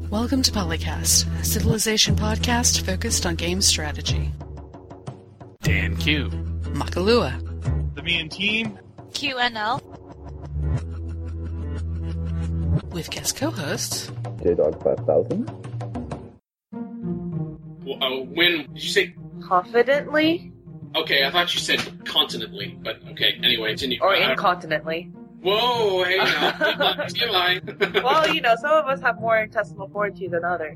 Welcome to Polycast, a Civilization podcast focused on game strategy. Dan Q. Makalua. The Me and Team. QNL. With guest co-hosts JDog 5000. When did you say? Confidently? Okay, I thought you said continentally, but okay. Anyway, continue. Or incontinently. Whoa, hey now, TMI. Well, you know, some of us have more intestinal fortitude than others.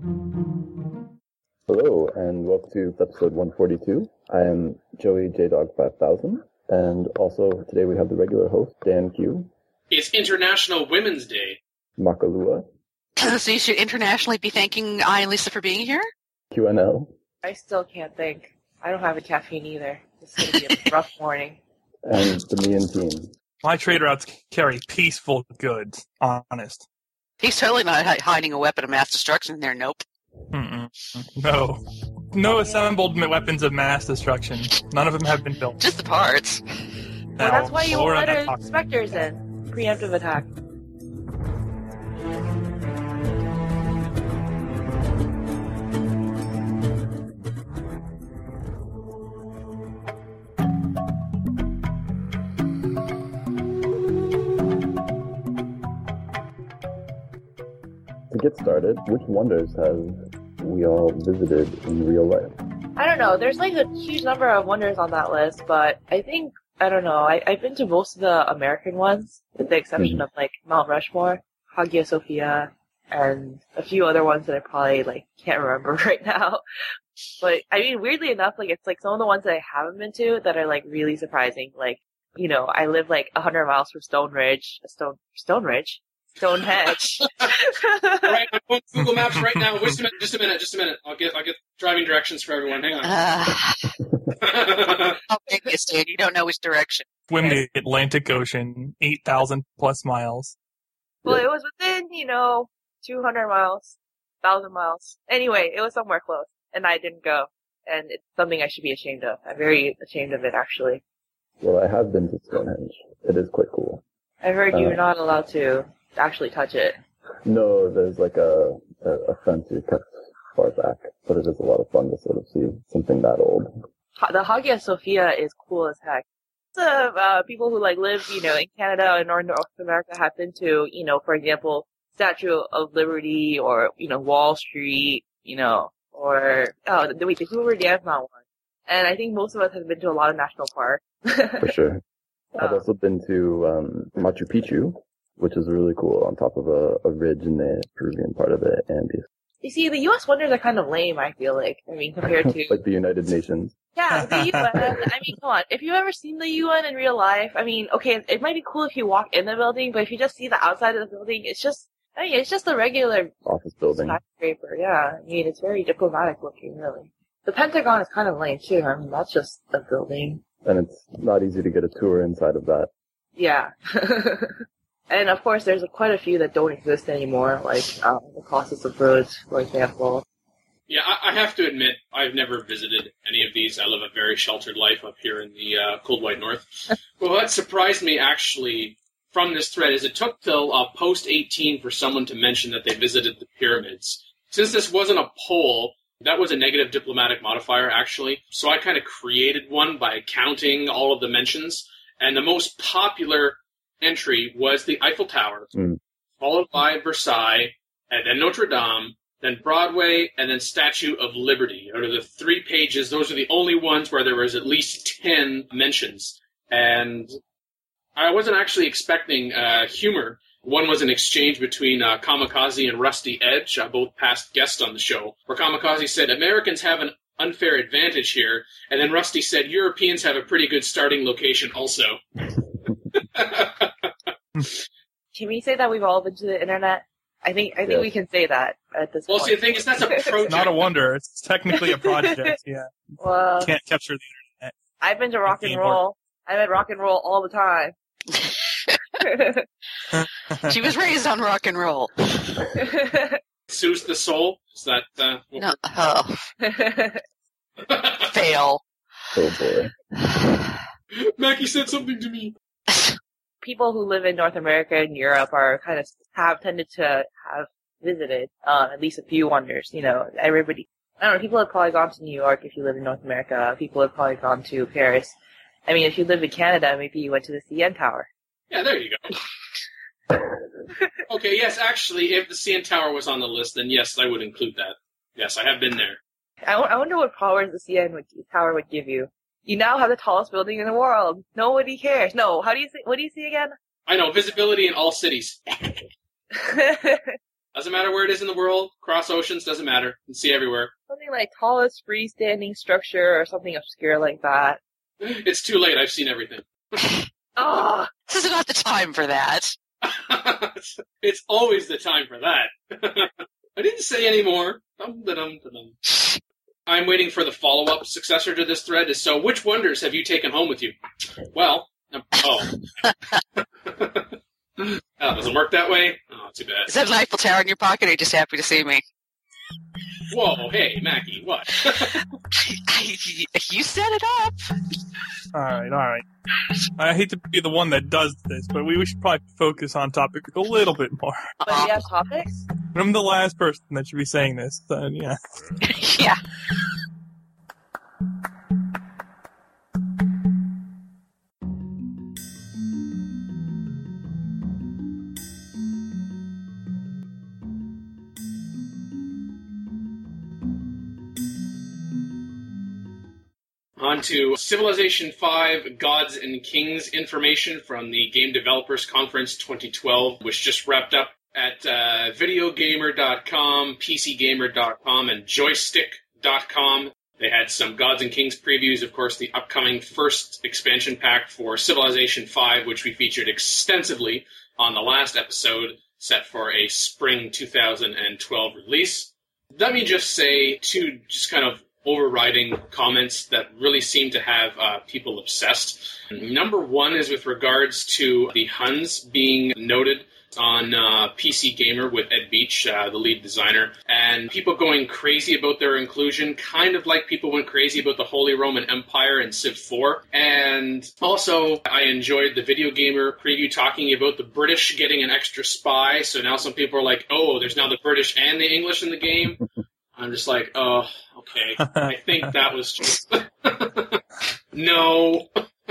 Hello, and welcome to episode 142. I am Joey JDog 5000, and also today we have the regular host, Dan Q. It's International Women's Day. Makalua. So you should internationally be thanking I and Lisa for being here? QNL. I still can't think. I don't have a caffeine either. This is going to be a rough morning. And the Me and Team. My trade routes carry peaceful goods, honest. He's totally not hiding a weapon of mass destruction in there, nope. No. No assembled weapons of mass destruction. None of them have been built. Just the parts. Well, that's why you won't let our specters in. Preemptive attack. To get started, which wonders have we all visited in real life? I don't know. There's like a huge number of wonders on that list, but I think, I don't know, I've been to most of the American ones, with the exception of like Mount Rushmore, Hagia Sophia, and a few other ones that I probably like can't remember right now. But I mean, weirdly enough, like it's like some of the ones that I haven't been to that are like really surprising. Like, you know, I live like 100 miles from Stonehenge. Right, I'm on Google Maps right now. Wait just a minute. I'll get driving directions for everyone. Hang on. How big is it? You don't know which direction. Swim the Atlantic Ocean, 8,000 plus miles. Well, it was within, 200 miles, 1,000 miles. Anyway, it was somewhere close, and I didn't go. And it's something I should be ashamed of. I'm very ashamed of it, actually. Well, I have been to Stonehenge. It is quite cool. I heard you're not allowed to actually touch it. No, there's like a fence you kept far back, but it is a lot of fun to sort of see something that old. The Hagia Sophia is cool as heck. The people who like live, in Canada and North America have been to, for example, Statue of Liberty or, Wall Street, or, the Hoover Dam Mountain one. And I think most of us have been to a lot of national parks. For sure. I've also been to Machu Picchu, which is really cool, on top of a ridge in the Peruvian part of the Andes. You see, the U.S. wonders are kind of lame, I feel like. I mean, compared to... like the United Nations. Yeah, the UN. I mean, come on. If you've ever seen the UN in real life, I mean, okay, it might be cool if you walk in the building, but if you just see the outside of the building, it's just a regular... office building. Skyscraper, yeah. I mean, it's very diplomatic looking, really. The Pentagon is kind of lame, too. I mean, that's just a building. And it's not easy to get a tour inside of that. Yeah. And of course, there's quite a few that don't exist anymore, like the Colossus of Rhodes, for example. Yeah, I have to admit, I've never visited any of these. I live a very sheltered life up here in the cold white north. Well, what surprised me, actually, from this thread is it took till post-18 for someone to mention that they visited the pyramids. Since this wasn't a poll, that was a negative diplomatic modifier, actually. So I kind of created one by counting all of the mentions. And the most popular entry was the Eiffel Tower, followed by Versailles, and then Notre Dame, then Broadway, and then Statue of Liberty. Out of the 3 pages, those are the only ones where there was at least 10 mentions. And I wasn't actually expecting humor. One was an exchange between Kamikaze and Rusty Edge, both past guests on the show, where Kamikaze said, "Americans have an unfair advantage here," and then Rusty said, "Europeans have a pretty good starting location also." Can we say that we've all been to the internet? I think we can say that at this point. Well, see, the thing is, that's a project. Not a wonder. It's technically a project, yeah. Well, You can't capture the internet. I've been to rock and roll. I'm at rock and roll all the time. She was raised on rock and roll. Soothes the soul? Is that... No. Fail. Oh boy. Mackie said something to me. People who live in North America and Europe are have tended to have, visited at least a few wonders. You know, everybody. I don't know. People have probably gone to New York if you live in North America. People have probably gone to Paris. I mean, if you live in Canada, maybe you went to the CN Tower. Yeah, there you go. Okay, yes, actually, if the CN Tower was on the list, then yes, I would include that. Yes, I have been there. I wonder what powers the CN Tower would give you. You now have the tallest building in the world. Nobody cares. No, what do you see again? I know, visibility in all cities. Doesn't matter where it is in the world, across oceans, doesn't matter. You can see everywhere. Something like tallest freestanding structure or something obscure like that. It's too late, I've seen everything. Oh, This is not the time for that. It's always the time for that. I didn't say any more. I'm waiting for the follow-up successor to this thread. So, which wonders have you taken home with you? Well, that doesn't work that way? Oh, too bad. Is that an Eiffel Tower in your pocket, or are you just happy to see me? Whoa, hey, Mackie, what? You set it up. All right. I hate to be the one that does this, but we should probably focus on topic a little bit more. but do you have topics? I'm the last person that should be saying this, so yeah. Yeah. On to Civilization V Gods and Kings information from the Game Developers Conference 2012, which just wrapped up at videogamer.com, pcgamer.com, and joystick.com. They had some Gods and Kings previews, of course, the upcoming first expansion pack for Civilization V, which we featured extensively on the last episode, set for a spring 2012 release. Let me just say two just kind of overriding comments that really seem to have people obsessed. Number one is with regards to the Huns being noted on PC Gamer with Ed Beach, the lead designer, and people going crazy about their inclusion, kind of like people went crazy about the Holy Roman Empire in Civ 4. And also, I enjoyed the Video Gamer preview talking about the British getting an extra spy, so now some people are like, oh, there's now the British and the English in the game. I'm just like, oh, okay. I think that was just... No.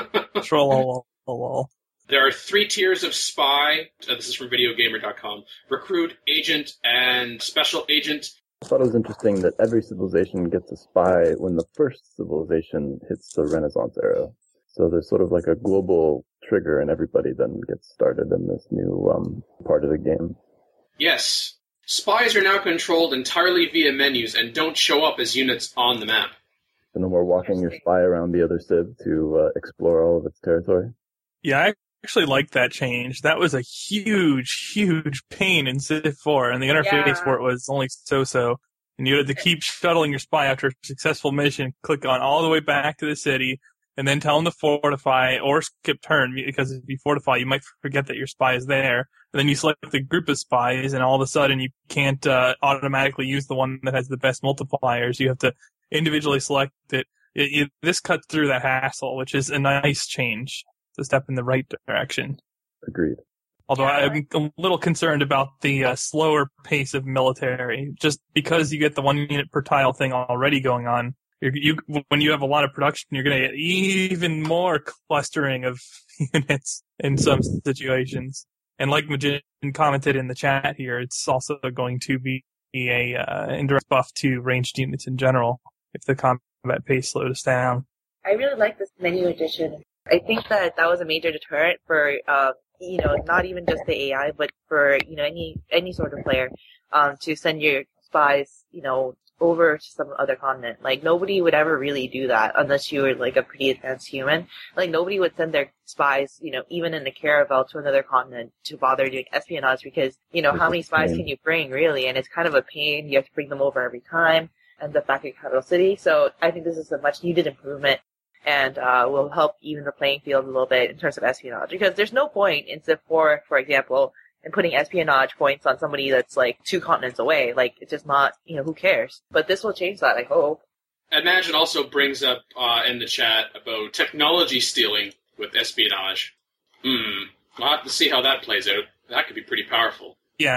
Troll. There are 3 tiers of spy. This is from videogamer.com. Recruit, agent, and special agent. I thought it was interesting that every civilization gets a spy when the first civilization hits the Renaissance era. So there's sort of like a global trigger and everybody then gets started in this new part of the game. Yes. Spies are now controlled entirely via menus and don't show up as units on the map. So no more walking your spy around the other civ to explore all of its territory. Yeah, I actually like that change. That was a huge pain in Civ 4, and the interface for it was only so-so. And you had to keep shuttling your spy after a successful mission, click on all the way back to the city, and then tell them to fortify or skip turn, because if you fortify, you might forget that your spy is there. And then you select the group of spies, and all of a sudden you can't automatically use the one that has the best multipliers. You have to individually select it. This cuts through that hassle, which is a nice change. It's a step in the right direction. Agreed. Although I'm a little concerned about the slower pace of military, just because you get the 1 unit per tile thing already going on. When you have a lot of production, you're going to get even more clustering of units in some situations. And like Majin commented in the chat here, it's also going to be a indirect buff to ranged units in general if the combat pace slows down. I really like this menu addition. I think that was a major deterrent for, not even just the AI, but for, any sort of player, to send your spies, over to some other continent. Like, nobody would ever really do that unless you were, like, a pretty advanced human. Like, nobody would send their spies, even in a caravel to another continent to bother doing espionage because, how many spies can you bring, really? And it's kind of a pain. You have to bring them over every time, end up back in Capital City. So I think this is a much needed improvement and will help even the playing field a little bit in terms of espionage. Because there's no point in Civ 4, for example, and putting espionage points on somebody that's, like, 2 continents away. Like, it's just not, who cares? But this will change that, I hope. Imagine also brings up in the chat about technology stealing with espionage. We'll have to see how that plays out. That could be pretty powerful. Yeah.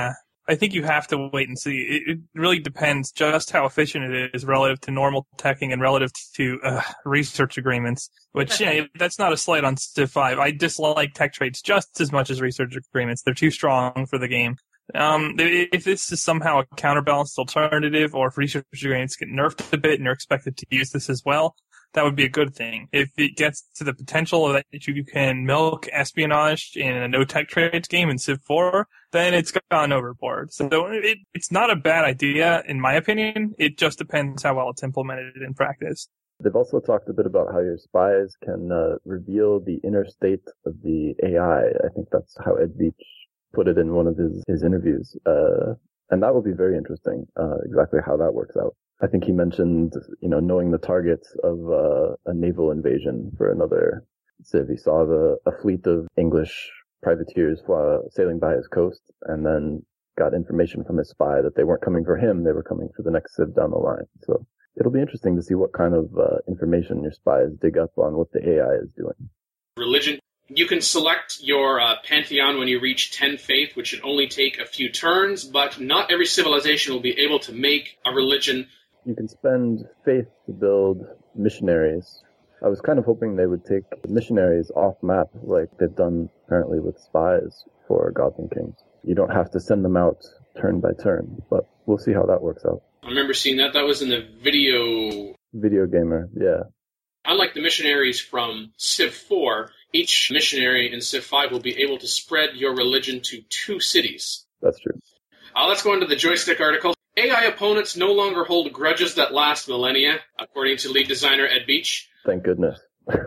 I think you have to wait and see. It really depends just how efficient it is relative to normal teching and relative to research agreements, which, that's not a slight on Civ 5. I dislike tech traits just as much as research agreements. They're too strong for the game. If this is somehow a counterbalanced alternative, or if research agreements get nerfed a bit and you're expected to use this as well, that would be a good thing. If it gets to the potential that you can milk espionage in a no-tech trades game in Civ 4, then it's gone overboard. So it's not a bad idea, in my opinion. It just depends how well it's implemented in practice. They've also talked a bit about how your spies can reveal the inner state of the AI. I think that's how Ed Beach put it in one of his interviews. And that will be very interesting, exactly how that works out. I think he mentioned, knowing the targets of a naval invasion for another Civ. He saw a fleet of English privateers sailing by his coast, and then got information from his spy that they weren't coming for him, they were coming for the next Civ down the line. So it'll be interesting to see what kind of information your spies dig up on what the AI is doing. Religion. You can select your pantheon when you reach 10 faith, which should only take a few turns, but not every civilization will be able to make a religion. You can spend faith to build missionaries. I was kind of hoping they would take missionaries off map, like they've done apparently with spies for Gods and Kings. You don't have to send them out turn by turn, but we'll see how that works out. I remember seeing that. That was in the Video Gamer, yeah. Unlike the missionaries from Civ 4, each missionary in Civ 5 will be able to spread your religion to 2 cities. That's true. Let's go into the joystick article. AI opponents no longer hold grudges that last millennia, according to lead designer Ed Beach. Thank goodness.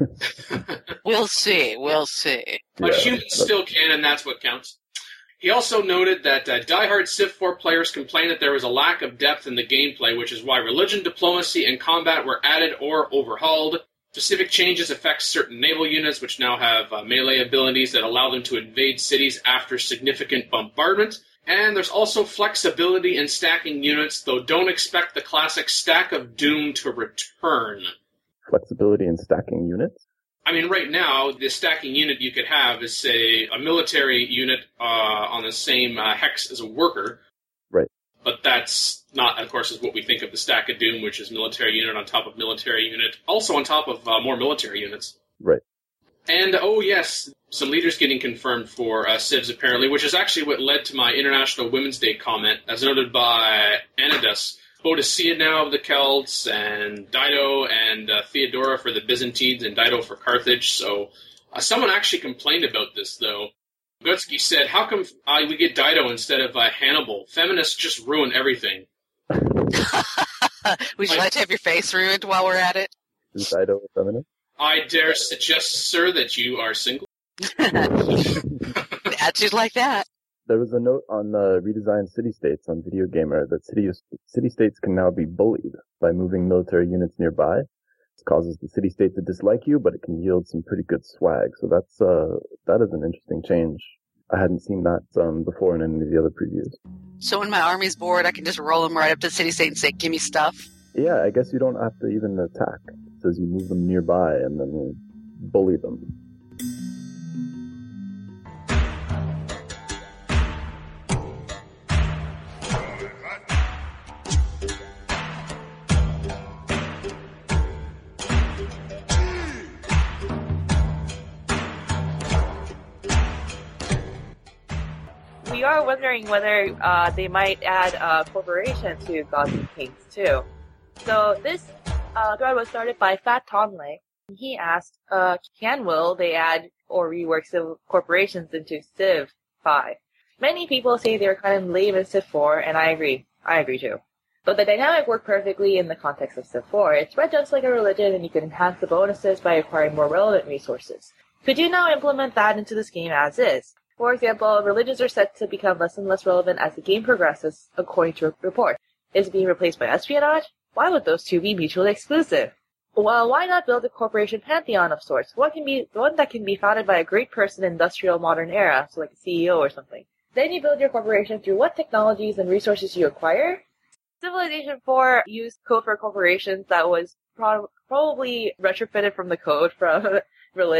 We'll see. But humans still can, and that's what counts. He also noted that diehard Civ 4 players complained that there was a lack of depth in the gameplay, which is why religion, diplomacy, and combat were added or overhauled. Specific changes affect certain naval units, which now have melee abilities that allow them to invade cities after significant bombardment. And there's also flexibility in stacking units, though don't expect the classic Stack of Doom to return. Flexibility in stacking units? I mean, right now, the stacking unit you could have is, say, a military unit on the same hex as a worker. Right. But that's not, of course, is what we think of the Stack of Doom, which is military unit on top of military unit, also on top of more military units. Right. And, yes, some leaders getting confirmed for Civs, apparently, which is actually what led to my International Women's Day comment, as noted by Anadus. Boadicea now of the Celts, and Dido and Theodora for the Byzantines, and Dido for Carthage. So someone actually complained about this, though. Gutsky said, how come we get Dido instead of Hannibal? Feminists just ruin everything. Would you like to have your face ruined while we're at it? Is Dido a feminist? I dare suggest, sir, that you are single. Attitude like that. There was a note on redesigned city-states on Video Gamer that city-states can now be bullied by moving military units nearby. This causes the city-state to dislike you, but it can yield some pretty good swag. So that is an interesting change. I hadn't seen that before in any of the other previews. So when my army's bored, I can just roll them right up to the city-state and say, give me stuff? Yeah, I guess you don't have to even attack. It says you move them nearby and then you bully them. We are wondering whether they might add a corporation to Gods and Kings too. So this thread was started by Fat Tomley. He asked, will they add or rework Civ corporations into Civ 5? Many people say they're kind of lame in Civ 4, and I agree. I agree too. But the dynamic worked perfectly in the context of Civ 4. It's read just like a religion, and you can enhance the bonuses by acquiring more relevant resources. Could you now implement that into this game as is? For example, religions are set to become less and less relevant as the game progresses, according to a report. Is it being replaced by espionage? Why would those two be mutually exclusive? Well, why not build a corporation pantheon of sorts? One that can be founded by a great person in industrial modern era, so like a CEO or something. Then you build your corporation through what technologies and resources you acquire. Civilization 4 used code for corporations that was probably retrofitted from the code from religion.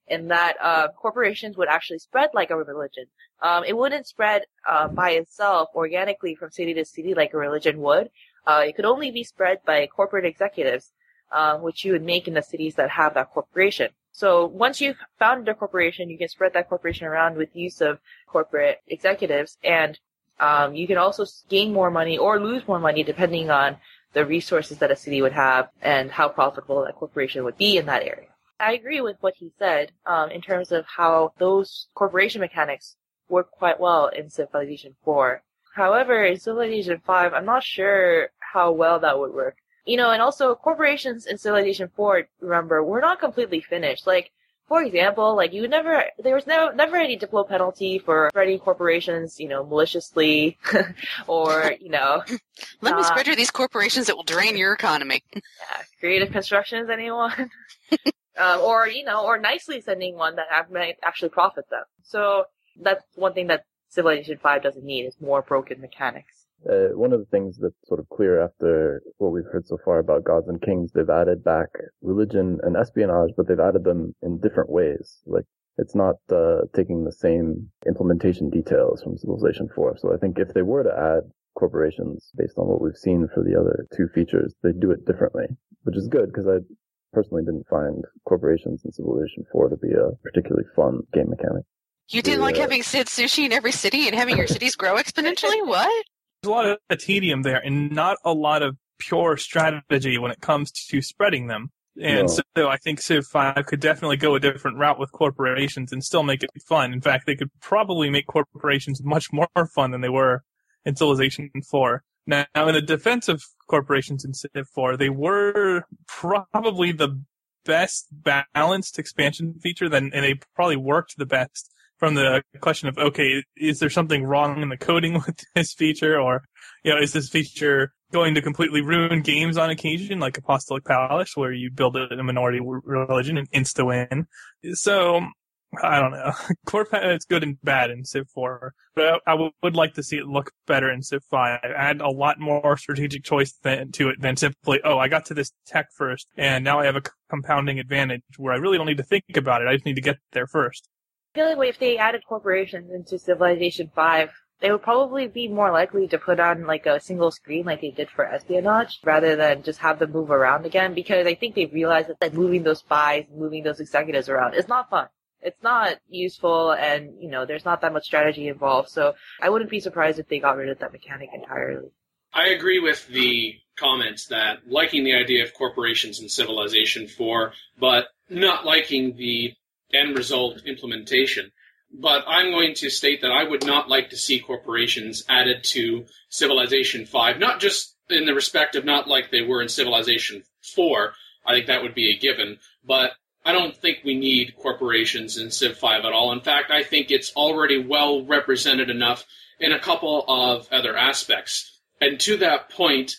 in that corporations would actually spread like a religion. It wouldn't spread by itself organically from city to city like a religion would. It could only be spread by corporate executives, which you would make in the cities that have that corporation. So once you've founded a corporation, you can spread that corporation around with use of corporate executives, and you can also gain more money or lose more money depending on the resources that a city would have and how profitable that corporation would be in that area. I agree with what he said in terms of how those corporation mechanics work quite well in Civilization 4. However, in Civilization 5, I'm not sure how well that would work. And also corporations in Civilization 4, remember, were not completely finished. Like, for example, like there was never any diplo penalty for spreading corporations, maliciously, or, Let me spread you these corporations that will drain your economy. Yeah, creative constructions, anyone? Or nicely sending one that might actually profit them. So that's one thing that Civilization 5 doesn't need, is more broken mechanics. One of the things that's sort of clear after what we've heard so far about Gods and Kings, they've added back religion and espionage, but they've added them in different ways. Like, it's not taking the same implementation details from Civilization 4. So I think if they were to add corporations based on what we've seen for the other two features, they'd do it differently, which is good because I personally didn't find corporations in Civilization 4 to be a particularly fun game mechanic. You didn't like having Sid Sushi in every city and having your cities grow exponentially? What? There's a lot of tedium there and not a lot of pure strategy when it comes to spreading them. And so I think Civ 5 could definitely go a different route with corporations and still make it fun. In fact, they could probably make corporations much more fun than they were in Civilization 4. Now, in the defense of corporations in Civ 4, they were probably the best balanced expansion feature, and they probably worked the best from the question of, okay, is there something wrong in the coding with this feature? Or, is this feature going to completely ruin games on occasion, like Apostolic Palace, where you build a minority religion and insta-win? So, I don't know. It's good and bad in Civ 4, but I would like to see it look better in Civ 5. Add a lot more strategic choice to it than simply, I got to this tech first, and now I have a compounding advantage where I really don't need to think about it. I just need to get there first. I feel like if they added corporations into Civilization 5, they would probably be more likely to put on like a single screen like they did for espionage, rather than just have them move around again, because I think they realized that moving those spies, moving those executives around is not fun. It's not useful, and, there's not that much strategy involved, so I wouldn't be surprised if they got rid of that mechanic entirely. I agree with the comments that liking the idea of corporations in Civilization 4, but not liking the end result implementation. But I'm going to state that I would not like to see corporations added to Civilization 5, not just in the respect of not like they were in Civilization 4, I think that would be a given, but I don't think we need corporations in Civ 5 at all. In fact, I think it's already well represented enough in a couple of other aspects. And to that point,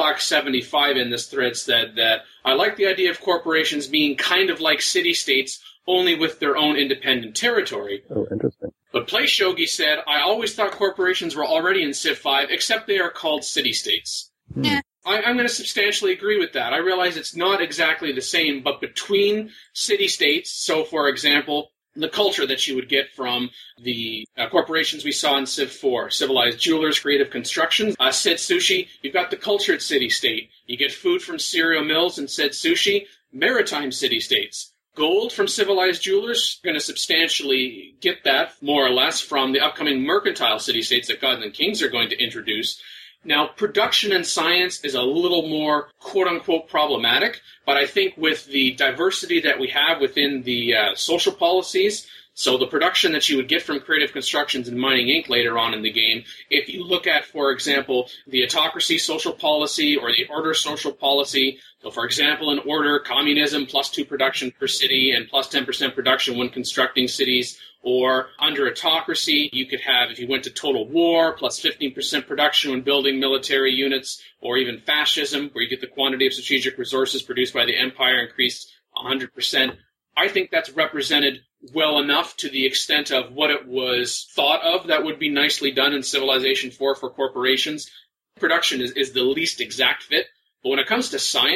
Dubach75 in this thread said that I like the idea of corporations being kind of like city-states, only with their own independent territory. Oh, interesting. But PlayShogi said, I always thought corporations were already in Civ 5, except they are called city-states. Yeah. I'm going to substantially agree with that. I realize it's not exactly the same, but between city-states, so for example, the culture that you would get from the corporations we saw in Civ 4, Civilized Jewelers, Creative Constructions, Sid Sushi, you've got the cultured city-state. You get food from cereal mills and Sid Sushi, maritime city-states. Gold from Civilized Jewelers, going to substantially get that, more or less, from the upcoming mercantile city-states that Gods and Kings are going to introduce. Now, production and science is a little more quote-unquote problematic, but I think with the diversity that we have within the social policies, so the production that you would get from Creative Constructions and Mining Inc. later on in the game, if you look at, for example, the autocracy social policy or the order social policy, so for example, in order, communism plus 2 production per city and plus 10% production when constructing cities, or under autocracy, you could have, if you went to total war, plus 15% production when building military units, or even fascism, where you get the quantity of strategic resources produced by the empire increased 100%. I think that's represented well enough to the extent of what it was thought of that would be nicely done in Civilization 4 for corporations. Production is the least exact fit. But when it comes to science,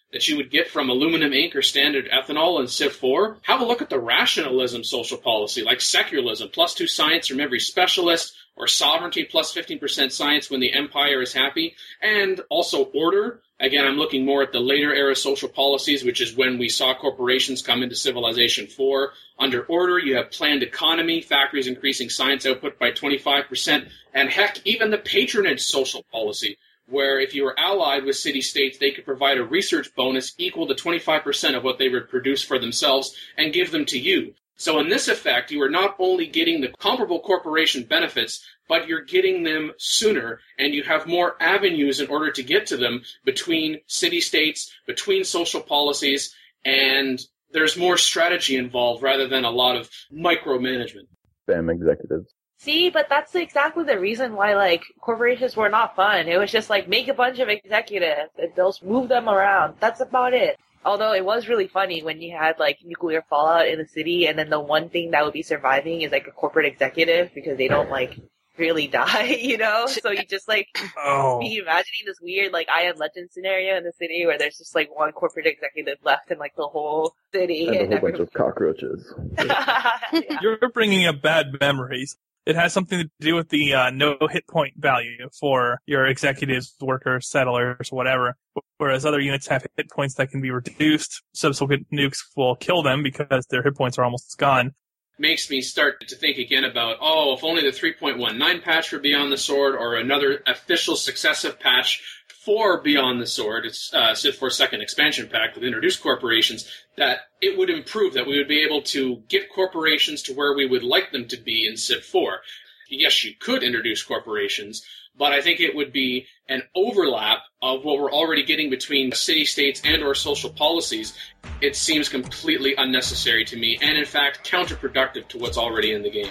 that you would get from aluminum ink or standard ethanol in Civ 4, have a look at the rationalism social policy, like secularism, +2 science from every specialist, or sovereignty plus 15% science when the empire is happy, and also order. Again, I'm looking more at the later era social policies, which is when we saw corporations come into Civilization 4. Under order, you have planned economy, factories increasing science output by 25%, and heck, even the patronage social policy, where if you were allied with city-states, they could provide a research bonus equal to 25% of what they would produce for themselves and give them to you. So in this effect, you are not only getting the comparable corporation benefits, but you're getting them sooner, and you have more avenues in order to get to them between city-states, between social policies, and there's more strategy involved rather than a lot of micromanagement. Spam executives. See, but that's exactly the reason why, like, corporations were not fun. It was just like, make a bunch of executives, and they'll move them around. That's about it. Although it was really funny when you had, like, nuclear fallout in the city, and then the one thing that would be surviving is, like, a corporate executive, because they don't, like, really die, you know? So you just, like, be imagining this weird, like, I Am Legend scenario in the city where there's just, like, one corporate executive left in, like, the whole city. And a whole bunch of cockroaches. Yeah. You're bringing up bad memories. It has something to do with the no hit point value for your executives, workers, settlers, whatever. Whereas other units have hit points that can be reduced. Subsequent nukes will kill them because their hit points are almost gone. Makes me start to think again about, if only the 3.19 patch for Beyond the Sword or another official successive patch for Beyond the Sword, it's Civ 4 second expansion pack with introduced corporations, that it would improve, that we would be able to get corporations to where we would like them to be in Civ 4. Yes, you could introduce corporations, but I think it would be an overlap of what we're already getting between city-states and or social policies. It seems completely unnecessary to me, and in fact counterproductive to what's already in the game.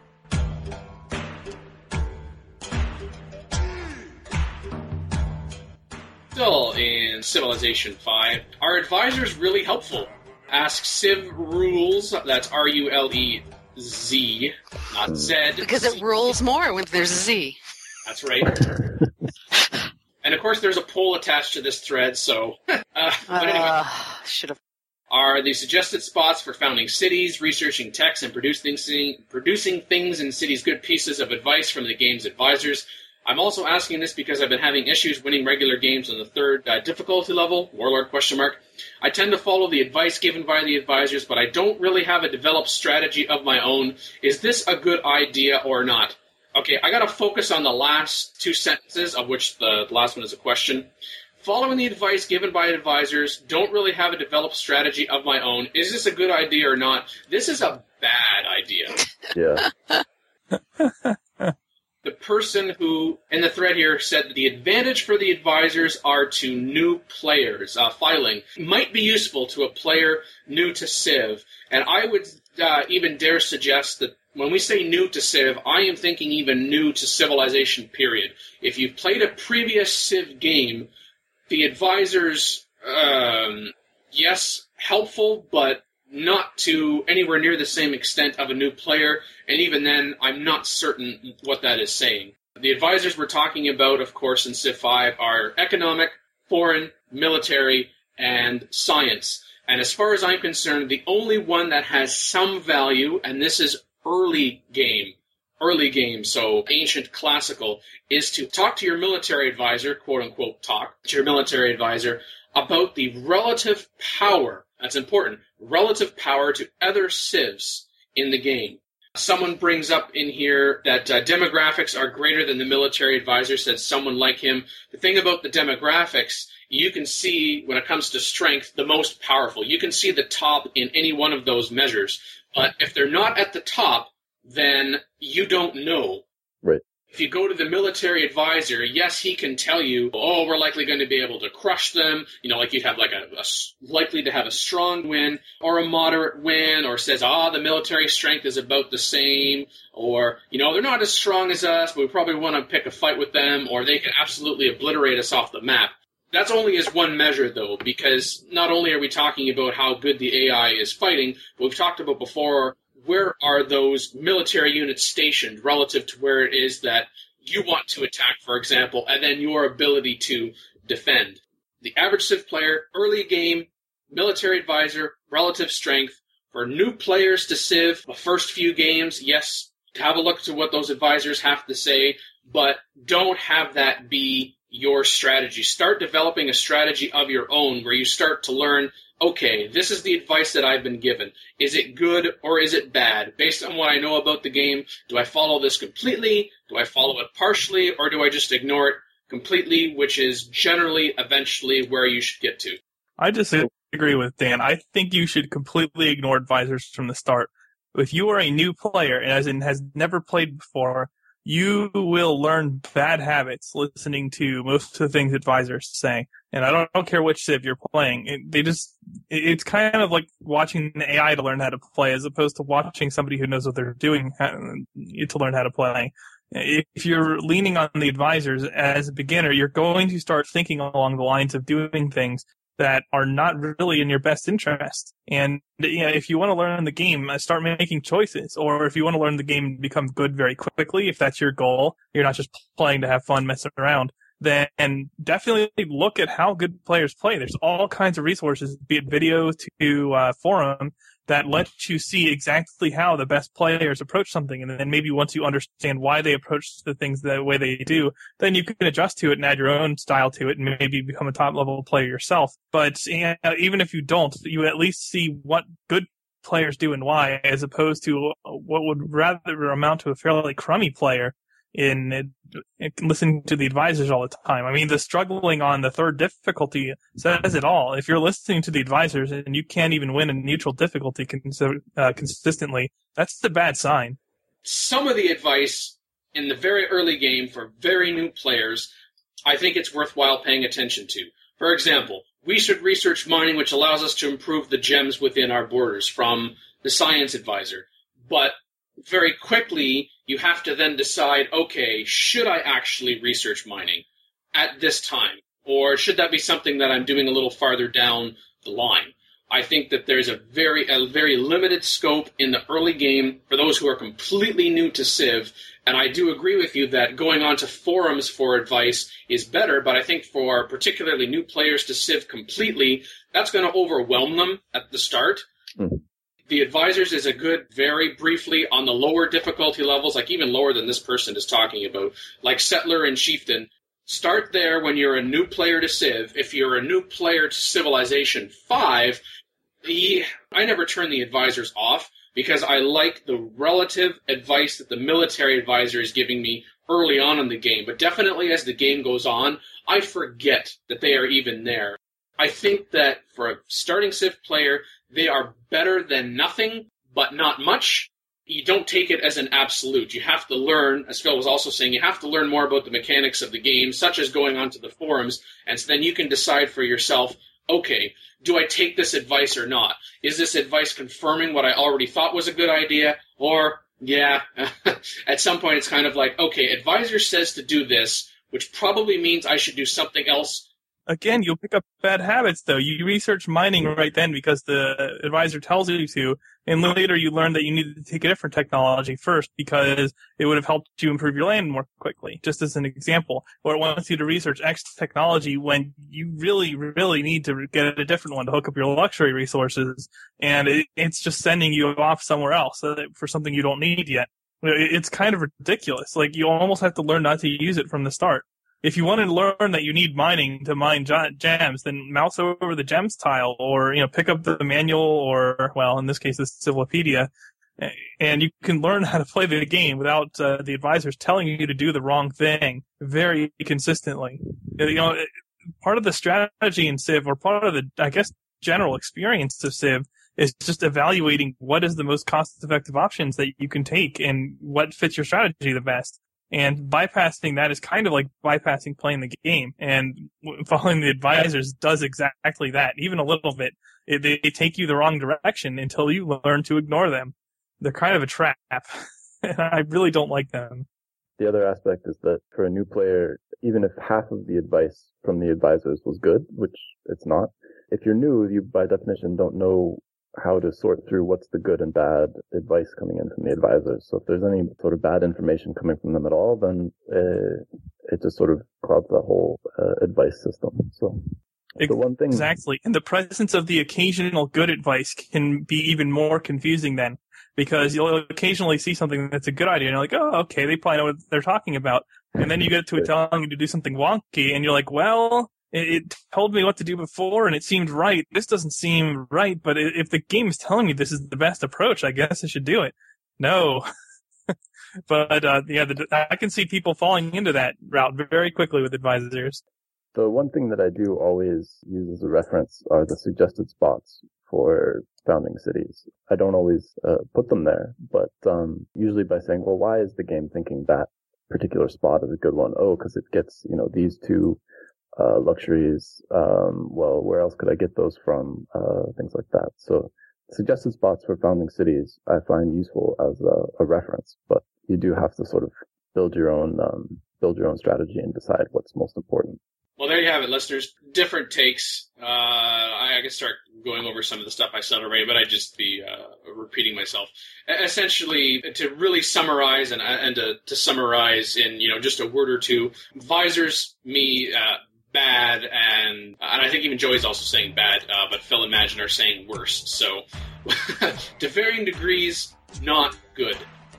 Still in Civilization 5, are advisors really helpful? Ask Civ Rules, that's R-U-L-E-Z, not Z. Because it rules more when there's a Z. That's right. And of course there's a poll attached to this thread, so... but anyway. Should have. Are the suggested spots for founding cities, researching texts, and producing things in cities good pieces of advice from the game's advisors? I'm also asking this because I've been having issues winning regular games on the 3rd difficulty level, Warlord ? I tend to follow the advice given by the advisors, but I don't really have a developed strategy of my own. Is this a good idea or not? Okay, I gotta focus on the last 2 sentences, of which the last one is a question. Following the advice given by advisors, don't really have a developed strategy of my own. Is this a good idea or not? This is a bad idea. Yeah. The person who, in the thread here, said that the advantage for the advisors are to new players. Filing might be useful to a player new to Civ, and I would even dare suggest that when we say new to Civ, I am thinking even new to Civilization, period. If you've played a previous Civ game, the advisors, yes, helpful, but not to anywhere near the same extent of a new player, and even then, I'm not certain what that is saying. The advisors we're talking about, of course, in Civ 5 are economic, foreign, military, and science. And as far as I'm concerned, the only one that has some value, and this is early game, so ancient classical, is to talk to your military advisor, quote-unquote talk to your military advisor, about the relative power, that's important, relative power to other civs in the game. Someone brings up in here that demographics are greater than the military advisor, said someone like him. The thing about the demographics, you can see, when it comes to strength, the most powerful. You can see the top in any one of those measures. But if they're not at the top, then you don't know. Right. If you go to the military advisor, yes, he can tell you, we're likely going to be able to crush them. You know, like you'd have like a likely to have a strong win or a moderate win, or says, the military strength is about the same, or, they're not as strong as us, but we probably want to pick a fight with them, or they can absolutely obliterate us off the map. That's only as one measure, though, because not only are we talking about how good the AI is fighting, but we've talked about before, where are those military units stationed relative to where it is that you want to attack, for example, and then your ability to defend. the average Civ player, early game, military advisor, relative strength. For new players to Civ, the first few games, yes, have a look to what those advisors have to say, but don't have that be your strategy. Start developing a strategy of your own where you start to learn, okay, this is the advice that I've been given. Is it good or is it bad? Based on what I know about the game, do I follow this completely? Do I follow it partially? Or do I just ignore it completely, which is generally, eventually, where you should get to? I disagree with Dan. I think you should completely ignore advisors from the start. If you are a new player, as in has never played before, you will learn bad habits listening to most of the things advisors say. And I don't care which Civ you're playing. It's kind of like watching an AI to learn how to play as opposed to watching somebody who knows what they're doing to learn how to play. If you're leaning on the advisors as a beginner, you're going to start thinking along the lines of doing things that are not really in your best interest. And if you want to learn the game, start making choices. Or if you want to learn the game and become good very quickly, if that's your goal, you're not just playing to have fun, messing around, then definitely look at how good players play. There's all kinds of resources, be it video to forum, that lets you see exactly how the best players approach something. And then maybe once you understand why they approach the things the way they do, then you can adjust to it and add your own style to it and maybe become a top-level player yourself. But even if you don't, you at least see what good players do and why, as opposed to what would rather amount to a fairly crummy player in listening to the advisors all the time. I mean, the struggling on the third difficulty says it all. If you're listening to the advisors and you can't even win a neutral difficulty consistently, that's a bad sign. Some of the advice in the very early game for very new players, I think it's worthwhile paying attention to. For example, we should research mining, which allows us to improve the gems within our borders, from the science advisor. But very quickly, you have to then decide, okay, should I actually research mining at this time? Or should that be something that I'm doing a little farther down the line? I think that there's a very limited scope in the early game for those who are completely new to Civ, and I do agree with you that going on to forums for advice is better, but I think for particularly new players to Civ completely, that's going to overwhelm them at the start. Mm-hmm. The advisors is a good, very briefly, on the lower difficulty levels, like even lower than this person is talking about, like Settler and Chieftain. Start there when you're a new player to Civ. If you're a new player to Civilization 5, I never turn the advisors off because I like the relative advice that the military advisor is giving me early on in the game. But definitely as the game goes on, I forget that they are even there. I think that for a starting Civ player, they are better than nothing, but not much. You don't take it as an absolute. You have to learn, as Phil was also saying, you have to learn more about the mechanics of the game, such as going onto the forums, and so then you can decide for yourself, okay, do I take this advice or not? Is this advice confirming what I already thought was a good idea? Or, yeah, at some point it's kind of like, okay, advisor says to do this, which probably means I should do something else. Again, you'll pick up bad habits, though. You research mining right then because the advisor tells you to, and later you learn that you needed to take a different technology first because it would have helped you improve your land more quickly, just as an example. Or it wants you to research X technology when you really, really need to get a different one to hook up your luxury resources, and it's just sending you off somewhere else for something you don't need yet. It's kind of ridiculous. Like, you almost have to learn not to use it from the start. If you want to learn that you need mining to mine gems, then mouse over the gems tile, or pick up the manual, or in this case, the Civilopedia, and you can learn how to play the game without the advisors telling you to do the wrong thing very consistently. Part of the strategy in Civ, or part of the, I guess, general experience of Civ, is just evaluating what is the most cost-effective options that you can take and what fits your strategy the best. And bypassing that is kind of like bypassing playing the game. And following the advisors does exactly that, even a little bit. They take you the wrong direction until you learn to ignore them. They're kind of a trap. I really don't like them. The other aspect is that for a new player, even if half of the advice from the advisors was good, which it's not, if you're new, you by definition don't know how to sort through what's the good and bad advice coming in from the advisors. So if there's any sort of bad information coming from them at all, then it just sort of clouds the whole advice system. So The one thing... Exactly. And the presence of the occasional good advice can be even more confusing then, because you'll occasionally see something that's a good idea, and you're like, oh, okay, they probably know what they're talking about. And then you get to it telling you to do something wonky, and you're like, well, it told me what to do before, and it seemed right. This doesn't seem right, but if the game is telling me this is the best approach, I guess I should do it. No. But, I can see people falling into that route very quickly with advisors. The one thing that I do always use as a reference are the suggested spots for founding cities. I don't always put them there, but usually by saying, well, why is the game thinking that particular spot is a good one? Oh, because it gets, these two luxuries. Well, where else could I get those from? Things like that. So suggested spots for founding cities I find useful as a reference, but you do have to sort of build your own strategy and decide what's most important. Well, there you have it, listeners. Different takes. I can start going over some of the stuff I said already, but I'd just be repeating myself. Essentially, to really summarize and to summarize in just a word or two, advisors, bad, and I think even Joey's also saying bad, but Phil and Magin are saying worse. So, to varying degrees, not good.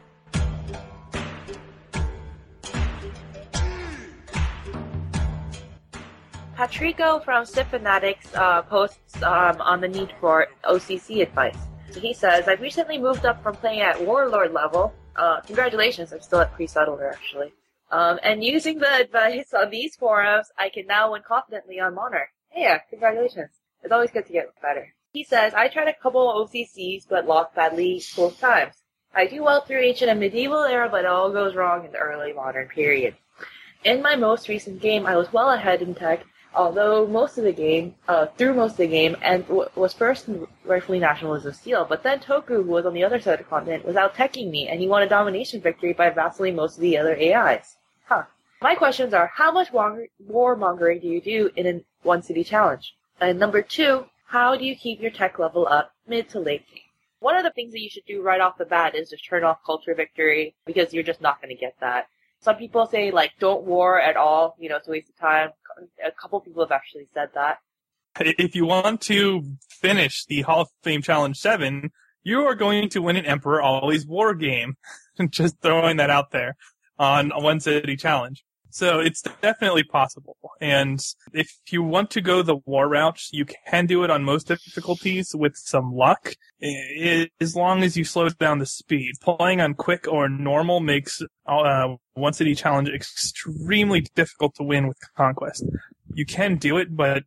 Patrico from Civ Fanatics posts on the need for OCC advice. So he says, I've recently moved up from playing at Warlord level. Congratulations, I'm still at Pre-Settler, actually. And using the advice on these forums, I can now win confidently on Monarch. Yeah, congratulations. It's always good to get better. He says, I tried a couple of OCCs, but lost badly both times. I do well through ancient and medieval era, but it all goes wrong in the early modern period. In my most recent game, I was well ahead in tech, although through most of the game, and was first in rightfully Nationalism Steel, but then Toku, who was on the other side of the continent, was out-teching me, and he won a domination victory by vassalating most of the other AIs. My questions are, how much warmongering do you do in a one-city challenge? And number 2, how do you keep your tech level up mid to late game? One of the things that you should do right off the bat is just turn off culture victory, because you're just not going to get that. Some people say, don't war at all, it's a waste of time. A couple people have actually said that. If you want to finish the Hall of Fame Challenge 7, you are going to win an Emperor Always War game. Just throwing that out there on a one-city challenge. So it's definitely possible. And if you want to go the war route, you can do it on most difficulties with some luck, as long as you slow down the speed. Playing on quick or normal makes one city challenge extremely difficult to win with Conquest. You can do it, but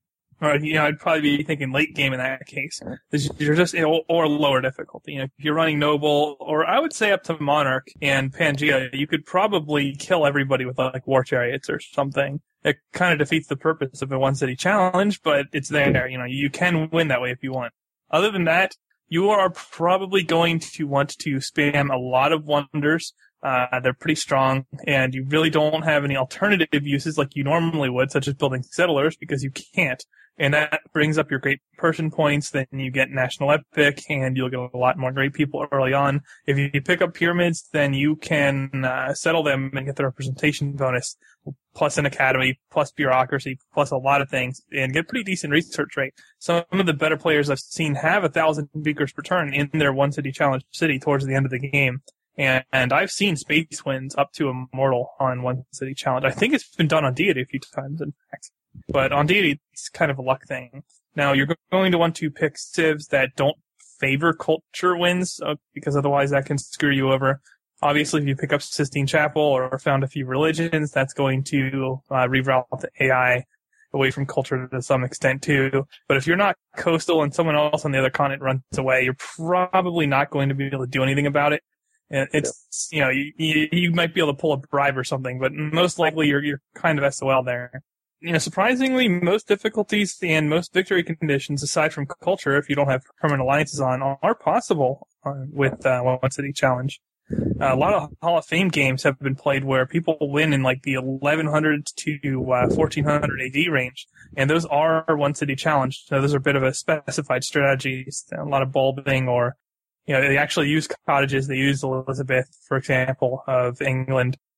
I'd probably be thinking late game in that case. You're just or lower difficulty. If you're running Noble, or I would say up to Monarch and Pangea, you could probably kill everybody with War Chariots or something. It kind of defeats the purpose of a one city challenge, but it's there. You can win that way if you want. Other than that, you are probably going to want to spam a lot of wonders. They're pretty strong, and you really don't have any alternative uses like you normally would, such as building settlers, because you can't. And that brings up your great Persian points, then you get National Epic, and you'll get a lot more great people early on. If you pick up pyramids, then you can settle them and get the representation bonus, plus an academy, plus bureaucracy, plus a lot of things, and get pretty decent research rate. Some of the better players I've seen have 1,000 beakers per turn in their one city challenge city towards the end of the game. And I've seen space wins up to Immortal on one city challenge. I think it's been done on Deity a few times, in fact. But on Deity, it's kind of a luck thing. Now, you're going to want to pick civs that don't favor culture wins, because otherwise that can screw you over. Obviously, if you pick up Sistine Chapel or found a few religions, that's going to reroute the AI away from culture to some extent too. But if you're not coastal and someone else on the other continent runs away, you're probably not going to be able to do anything about it. And it's, you might be able to pull a bribe or something, but most likely you're kind of SOL there. Surprisingly, most difficulties and most victory conditions, aside from culture, if you don't have permanent alliances on, are possible with One City Challenge. A lot of Hall of Fame games have been played where people win in the 1100 to 1400 AD range, and those are One City Challenge. So those are a bit of a specified strategies, a lot of bulbing, or they actually use cottages. They use Elizabeth, for example, of England,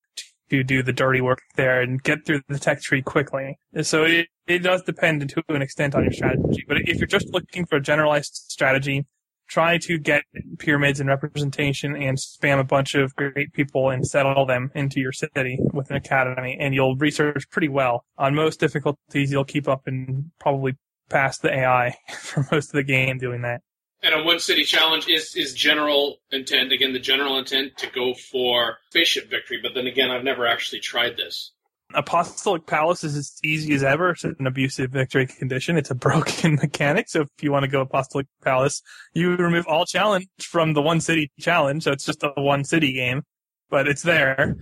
to do the dirty work there and get through the tech tree quickly. So it does depend to an extent on your strategy. But if you're just looking for a generalized strategy, try to get pyramids and representation and spam a bunch of great people and settle them into your city with an academy, and you'll research pretty well. On most difficulties, you'll keep up and probably pass the AI for most of the game doing that. And a one-city challenge is general intent, again, the general intent to go for spaceship victory, but then again, I've never actually tried this. Apostolic Palace is as easy as ever. It's an abusive victory condition. It's a broken mechanic. So if you want to go Apostolic Palace, you remove all challenge from the one city challenge. So it's just a one city game, but it's there.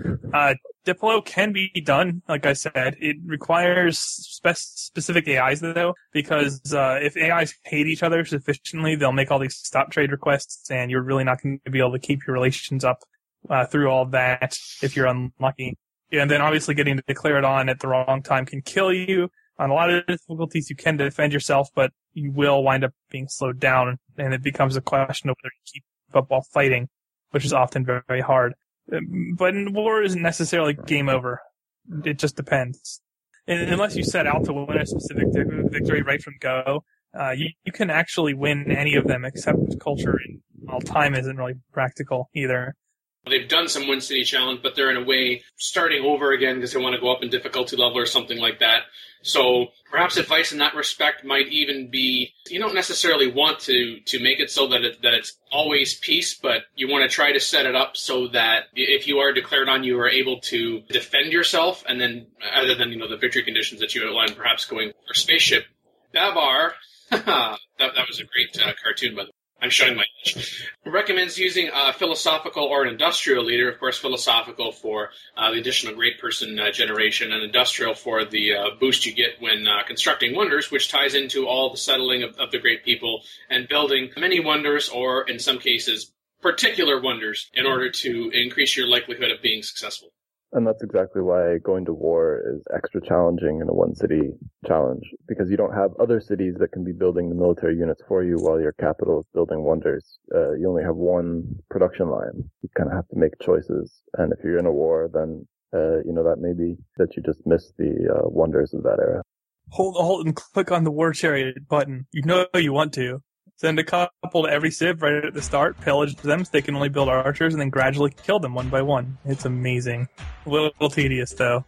Diplo can be done. Like I said, it requires specific AIs though, because if AIs hate each other sufficiently, they'll make all these stop trade requests, and you're really not going to be able to keep your relations up through all that if you're unlucky. And then obviously getting declared on at the wrong time can kill you. On a lot of difficulties, you can defend yourself, but you will wind up being slowed down, and it becomes a question of whether you keep up while fighting, which is often very, very hard. But war isn't necessarily game over. It just depends. And unless you set out to win a specific victory right from go, you can actually win any of them except culture, and well, time isn't really practical either. They've done some One City Challenge, but they're in a way starting over again because they want to go up in difficulty level or something like that. So perhaps advice in that respect might even be, you don't necessarily want to make it so that it's always peace, but you want to try to set it up so that if you are declared on, you are able to defend yourself, and then other than the victory conditions that you outlined, perhaps going for spaceship. Bavar, that was a great cartoon, by the way. I'm showing my age. Recommends using a philosophical or an industrial leader. Of course, philosophical for the additional great person generation, and industrial for the boost you get when constructing wonders, which ties into all the settling of the great people and building many wonders, or in some cases, particular wonders, in order to increase your likelihood of being successful. And that's exactly why going to war is extra challenging in a one-city challenge, because you don't have other cities that can be building the military units for you while your capital is building wonders. You only have one production line. You kind of have to make choices. And if you're in a war, then, that may be that you just miss the wonders of that era. Hold and click on the War Chariot button. You know you want to. Send a couple to every civ right at the start, pillage them so they can only build archers, and then gradually kill them one by one. It's amazing. A little tedious, though.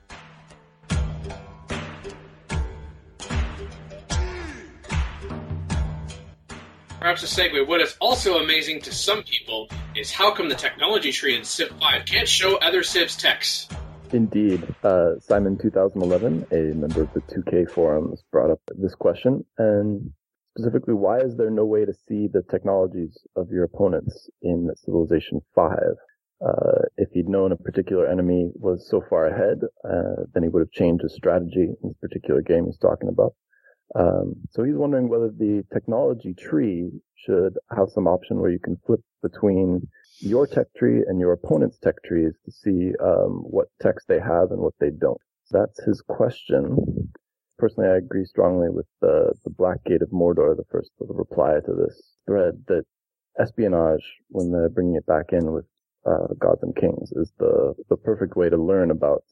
Perhaps a segue. What is also amazing to some people is how come the technology tree in Civ 5 can't show other civs' techs? Indeed. Simon 2011, a member of the 2K forums, brought up this question, and specifically, why is there no way to see the technologies of your opponents in Civilization 5? If he'd known a particular enemy was so far ahead, then he would have changed his strategy in this particular game he's talking about. So he's wondering whether the technology tree should have some option where you can flip between your tech tree and your opponent's tech trees to see what techs they have and what they don't. So that's his question. Personally, I agree strongly with the Black Gate of Mordor, the first sort of reply to this thread, that espionage, when they're bringing it back in with Gods and Kings, is the perfect way to learn about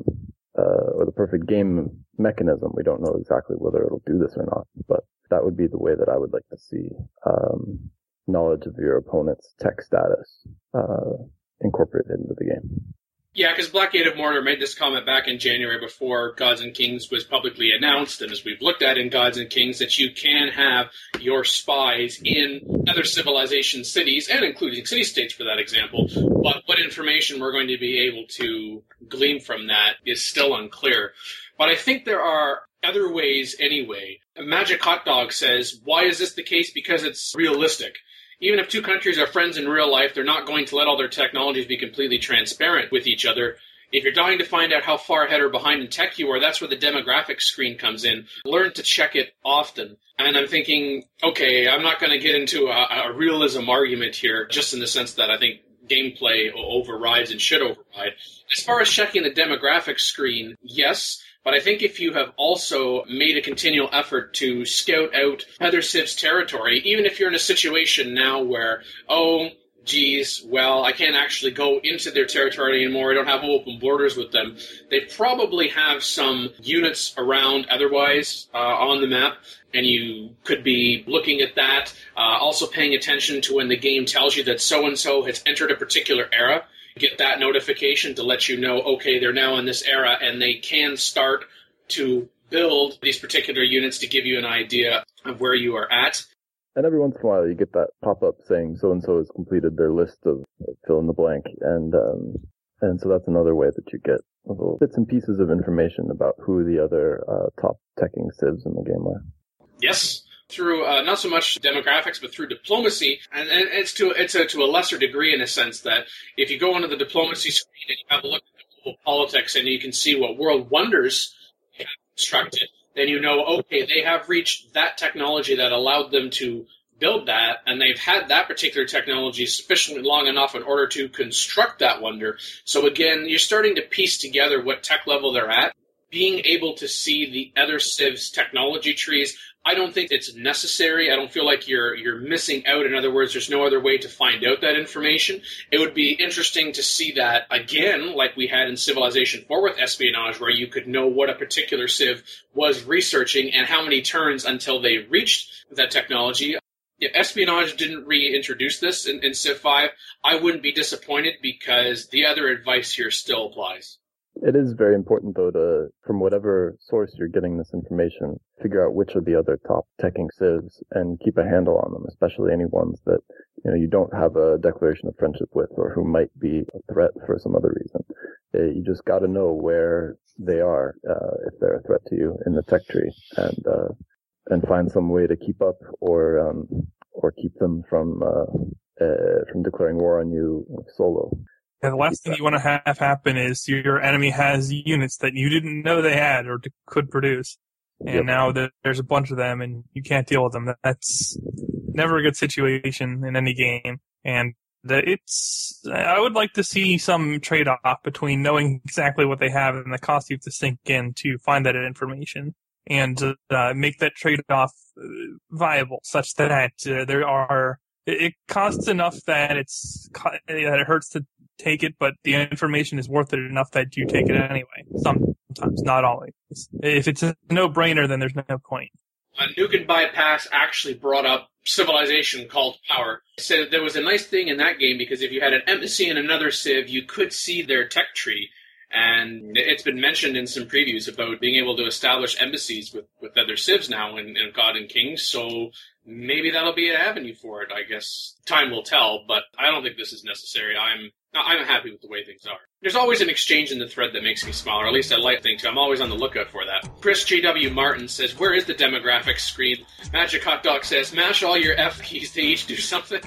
or the perfect game mechanism. We don't know exactly whether it'll do this or not, but that would be the way that I would like to see knowledge of your opponent's tech status incorporated into the game. Yeah, because Black Gate of Mordor made this comment back in January before Gods and Kings was publicly announced, and as we've looked at in Gods and Kings, that you can have your spies in other civilization cities, and including city-states for that example, but what information we're going to be able to glean from that is still unclear. But I think there are other ways anyway. Magic Hot Dog says, why is this the case? Because it's realistic. Even if two countries are friends in real life, they're not going to let all their technologies be completely transparent with each other. If you're dying to find out how far ahead or behind in tech you are, that's where the demographics screen comes in. Learn to check it often. And I'm thinking, okay, I'm not going to get into a realism argument here, just in the sense that I think gameplay overrides and should override. As far as checking the demographics screen, yes. But I think if you have also made a continual effort to scout out other civs' territory, even if you're in a situation now where, geez, well, I can't actually go into their territory anymore. I don't have open borders with them. They probably have some units around otherwise on the map, and you could be looking at that, also paying attention to when the game tells you that so-and-so has entered a particular era. Get that notification to let you know, okay, they're now in this era, and they can start to build these particular units to give you an idea of where you are at. And every once in a while you get that pop-up saying so-and-so has completed their list of fill in the blank, and so that's another way that you get little bits and pieces of information about who the other top teching civs in the game are. Yes, through not so much demographics, but through diplomacy, and it's to a lesser degree in a sense that if you go onto the diplomacy screen and you have a look at the global politics and you can see what world wonders they have constructed, then you know, okay, they have reached that technology that allowed them to build that, and they've had that particular technology sufficiently long enough in order to construct that wonder. So again, you're starting to piece together what tech level they're at. Being able to see the other civs' technology trees, I don't think it's necessary. I don't feel like you're missing out. In other words, there's no other way to find out that information. It would be interesting to see that again, like we had in Civilization 4 with espionage, where you could know what a particular civ was researching and how many turns until they reached that technology. If espionage didn't reintroduce this in Civ 5, I wouldn't be disappointed because the other advice here still applies. It is very important, though, to, from whatever source you're getting this information, figure out which are the other top teching civs and keep a handle on them, especially any ones that, you don't have a declaration of friendship with or who might be a threat for some other reason. You just got to know where they are, if they're a threat to you in the tech tree, and find some way to keep up or keep them from declaring war on you solo. Yeah, the last thing you want to have happen is your enemy has units that you didn't know they had or could produce. And now there's a bunch of them and you can't deal with them. That's never a good situation in any game. And I would like to see some trade-off between knowing exactly what they have and the cost you have to sink in to find that information and make that trade-off viable such that it costs enough that it hurts to take it, but the information is worth it enough that you take it anyway. Sometimes, not always. If it's a no-brainer, then there's no point. Nuke Bypass actually brought up Civilization Called Power. He said there was a nice thing in that game because if you had an embassy in another civ, you could see their tech tree. And it's been mentioned in some previews about being able to establish embassies with other civs now in God and Kings, so maybe that'll be an avenue for it, I guess. Time will tell, but I don't think this is necessary. I'm happy with the way things are. There's always an exchange in the thread that makes me smile, or at least I like to think so. I'm always on the lookout for that. Chris J.W. Martin says, where is the demographics screen? Magic Hot Dog says, mash all your F keys to each do something.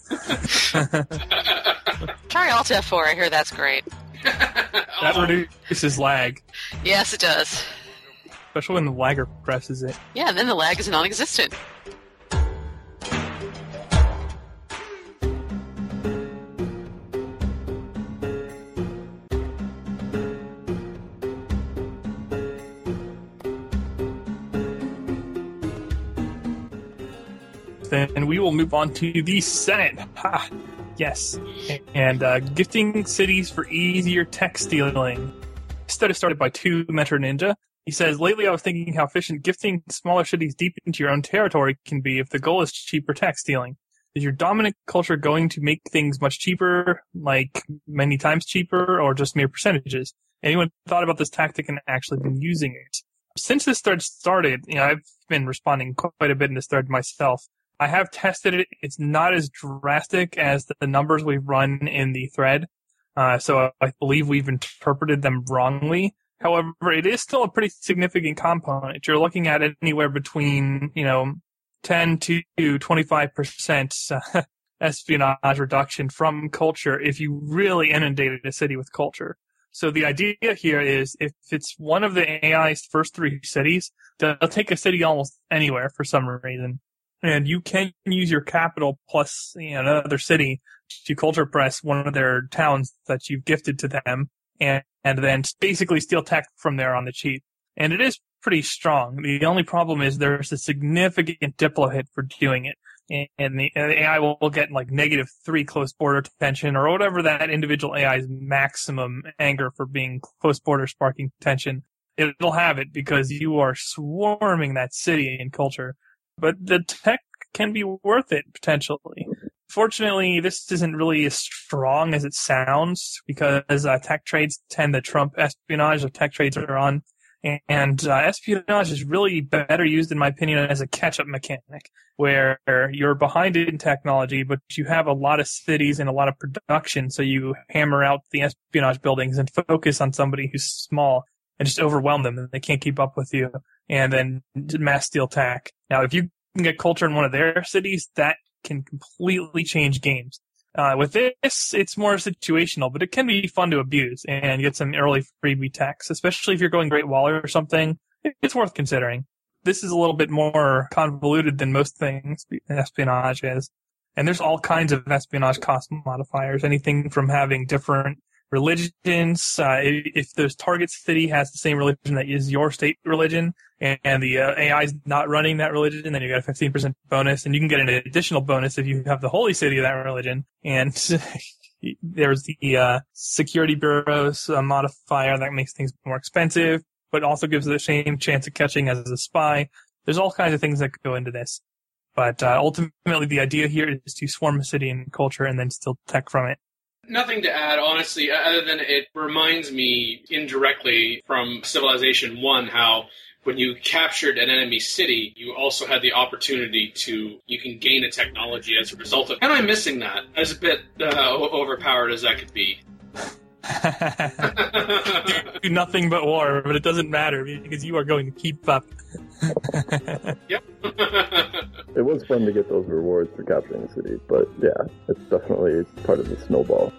Try Alt F4, I hear that's great. That reduces lag. Yes, it does. Especially when the lagger presses it. Yeah, and then the lag is non-existent. Then we will move on to the Senate. Ha! Yes. And gifting cities for easier tech stealing. This study started by 2 Metro Ninja. He says, lately I was thinking how efficient gifting smaller cities deep into your own territory can be if the goal is cheaper tech stealing. Is your dominant culture going to make things much cheaper, like many times cheaper, or just mere percentages? Anyone thought about this tactic and actually been using it? Since this thread started, I've been responding quite a bit in this thread myself. I have tested it. It's not as drastic as the numbers we've run in the thread. So I believe we've interpreted them wrongly. However, it is still a pretty significant component. You're looking at anywhere between, 10 to 25% espionage reduction from culture if you really inundated a city with culture. So the idea here is if it's one of the AI's first 3 cities, they'll take a city almost anywhere for some reason. And you can use your capital plus another city to culture press one of their towns that you've gifted to them and then basically steal tech from there on the cheap. And it is pretty strong. The only problem is there's a significant diplo hit for doing it. and the AI will get like -3 close border tension or whatever that individual AI's maximum anger for being close border sparking tension. It'll have it because you are swarming that city and culture. But the tech can be worth it, potentially. Fortunately, this isn't really as strong as it sounds because tech trades tend to trump espionage if tech trades are on. And espionage is really better used, in my opinion, as a catch-up mechanic, where you're behind in technology, but you have a lot of cities and a lot of production, so you hammer out the espionage buildings and focus on somebody who's small and just overwhelm them, and they can't keep up with you, and then mass steal tech. Now, if you can get culture in one of their cities, that can completely change games. With this, it's more situational, but it can be fun to abuse and get some early freebie techs, especially if you're going Great Wall or something. It's worth considering. This is a little bit more convoluted than most things espionage is. And there's all kinds of espionage cost modifiers, anything from having different religions. If the target city has the same religion that is your state religion, and the AI is not running that religion, then you get a 15% bonus, and you can get an additional bonus if you have the holy city of that religion. And there's the security bureau's modifier that makes things more expensive, but also gives the same chance of catching as a spy. There's all kinds of things that go into this. But ultimately, the idea here is to swarm a city and culture and then steal tech from it. Nothing to add, honestly, other than it reminds me indirectly from Civilization 1 how when you captured an enemy city, you also had the opportunity you can gain a technology as a result of. Am I missing that? As a bit overpowered as that could be. Do nothing but war, but it doesn't matter because you are going to keep up. Yep. It was fun to get those rewards for capturing the city, but yeah, it's definitely part of the snowball.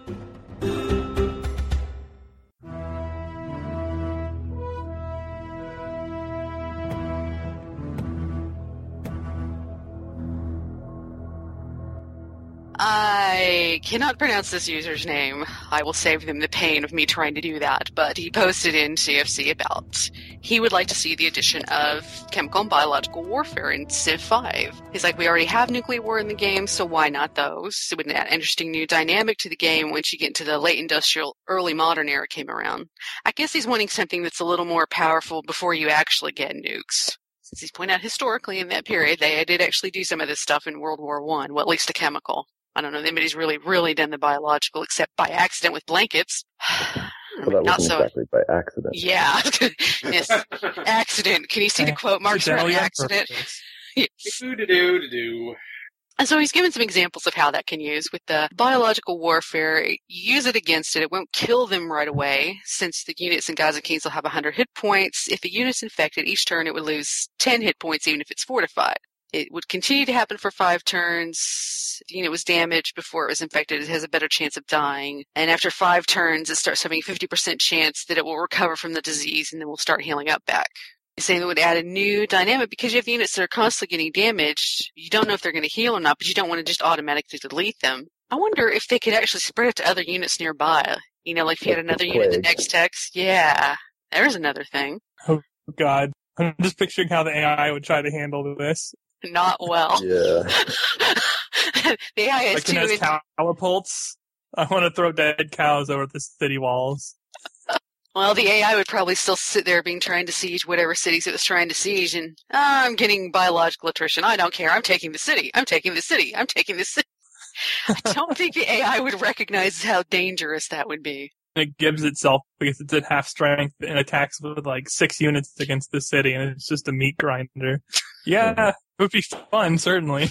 I cannot pronounce this user's name. I will save them the pain of me trying to do that, but he posted in CFC about he would like to see the addition of chemical and biological warfare in Civ 5. He's like, we already have nuclear war in the game, so why not those? It would add an interesting new dynamic to the game once you get into the late industrial, early modern era came around. I guess he's wanting something that's a little more powerful before you actually get nukes. Since he's pointed out historically in that period, they did actually do some of this stuff in World War I, well, at least the chemical. I don't know if anybody's really done the biological except by accident with blankets. Well, that wasn't exactly by accident. Yeah. Yes. Accident. Can you see the quote marks for accident? Do. And so he's given some examples of how that can use with the biological warfare. Use it against it. It won't kill them right away, since the units in Gaza Kings will have 100 hit points. If a unit's infected, each turn it would lose 10 hit points, even if it's fortified. It would continue to happen for 5 turns. If the unit was damaged before it was infected, it has a better chance of dying. And after 5 turns, it starts having a 50% chance that it will recover from the disease and then will start healing up back. Saying it would add a new dynamic because you have units that are constantly getting damaged. You don't know if they're going to heal or not, but you don't want to just automatically delete them. I wonder if they could actually spread it to other units nearby. You know, like if you had another unit in the next text. Yeah, there's another thing. Oh, God. I'm just picturing how the AI would try to handle this. Not well. Yeah. The AI has like it has catapults. I want to throw dead cows over the city walls. Well, the AI would probably still sit there trying to siege whatever cities it was trying to siege, and I'm getting biological attrition. I don't care. I'm taking the city. I'm taking the city. I'm taking the city. I don't think the AI would recognize how dangerous that would be. It gives itself because it's at half strength and attacks with like 6 units against the city, and it's just a meat grinder. Yeah, it would be fun, certainly.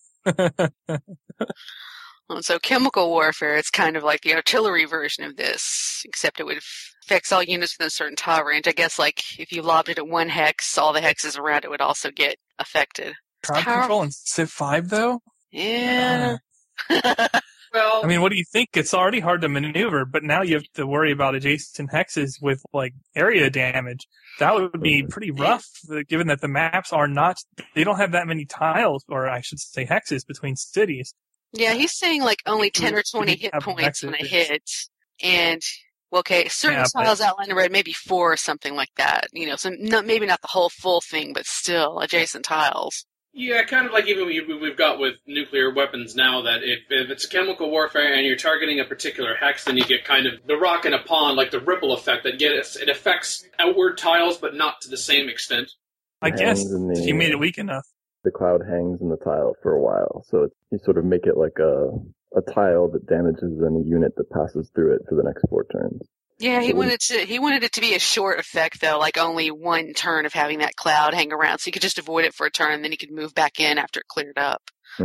So chemical warfare, it's kind of like the artillery version of this, except it would affect all units within a certain tile range. I guess like if you lobbed it at 1 hex, all the hexes around it would also get affected. Crowd control in Civ 5, though? Yeah. Well, I mean, what do you think? It's already hard to maneuver, but now you have to worry about adjacent hexes with, like, area damage. That would be pretty rough, given that the maps are not, they don't have that many tiles, or I should say hexes, between cities. Yeah, he's saying, like, only 10 or 20 hit points when it hits. And, well, okay, certain tiles outlined in red, maybe 4 or something like that. You know, so maybe not the whole full thing, but still adjacent tiles. Yeah, kind of like even we've got with nuclear weapons now, that if it's a chemical warfare and you're targeting a particular hex, then you get kind of the rock in a pond, like the ripple effect that it affects outward tiles, but not to the same extent. I guess you made it weak enough. The cloud hangs in the tile for a while, so you sort of make it like a tile that damages any unit that passes through it for the next 4 turns. Yeah, he wanted it to be a short effect, though, like only one turn of having that cloud hang around, so you could just avoid it for a turn, and then he could move back in after it cleared up.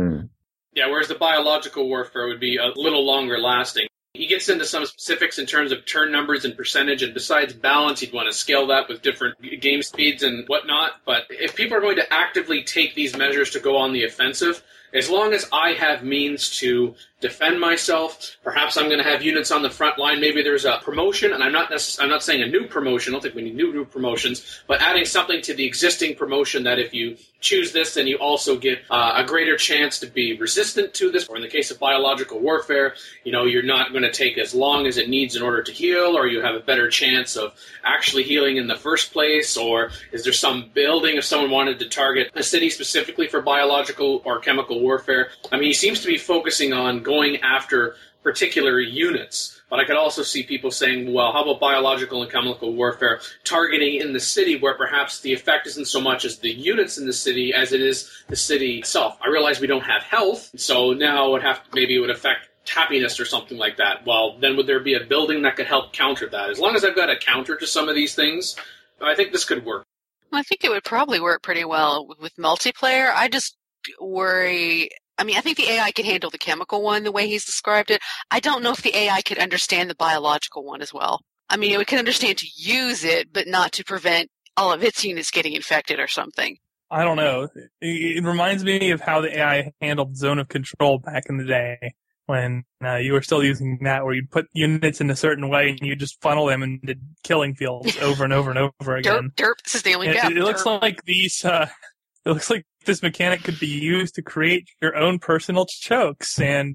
Yeah, whereas the biological warfare would be a little longer lasting. He gets into some specifics in terms of turn numbers and percentage, and besides balance, he'd want to scale that with different game speeds and whatnot. But if people are going to actively take these measures to go on the offensive, as long as I have means to defend myself, perhaps I'm going to have units on the front line. Maybe there's a promotion, and I'm not saying a new promotion. I don't think we need new promotions, but adding something to the existing promotion that if you choose this, then you also get a greater chance to be resistant to this. Or in the case of biological warfare, you're not going to take as long as it needs in order to heal, or you have a better chance of actually healing in the first place. Or is there some building if someone wanted to target a city specifically for biological or chemical warfare? I mean, he seems to be focusing on going after particular units. But I could also see people saying, well, how about biological and chemical warfare targeting in the city where perhaps the effect isn't so much as the units in the city as it is the city itself. I realize we don't have health, so now it would affect happiness or something like that. Well, then would there be a building that could help counter that? As long as I've got a counter to some of these things, I think this could work. Well, I think it would probably work pretty well with multiplayer. I just worry... I think the AI could handle the chemical one the way he's described it. I don't know if the AI could understand the biological one as well. It could understand to use it, but not to prevent all of its units getting infected or something. I don't know. It reminds me of how the AI handled Zone of Control back in the day when you were still using that, where you'd put units in a certain way and you just funnel them into killing fields over and over and over again. Derp, this is the only gap. It looks like these... It looks like this mechanic could be used to create your own personal chokes and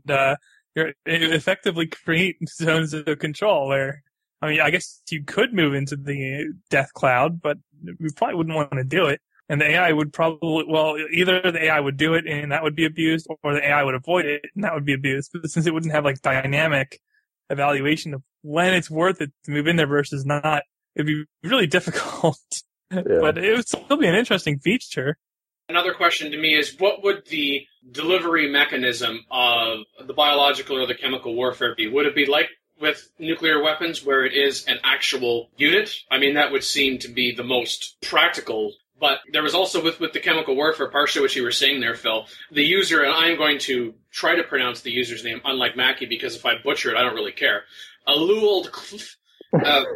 effectively create zones of control where, I guess you could move into the death cloud, but we probably wouldn't want to do it. And the AI would either the AI would do it and that would be abused, or the AI would avoid it and that would be abused. But since it wouldn't have dynamic evaluation of when it's worth it to move in there versus not, it'd be really difficult. Yeah. But it would still be an interesting feature. Another question to me is, what would the delivery mechanism of the biological or the chemical warfare be? Would it be like with nuclear weapons where it is an actual unit? That would seem to be the most practical. But there was also with the chemical warfare, partially what you were saying there, Phil, the user, and I'm going to try to pronounce the user's name, unlike Mackie, because if I butcher it, I don't really care. Aluold... That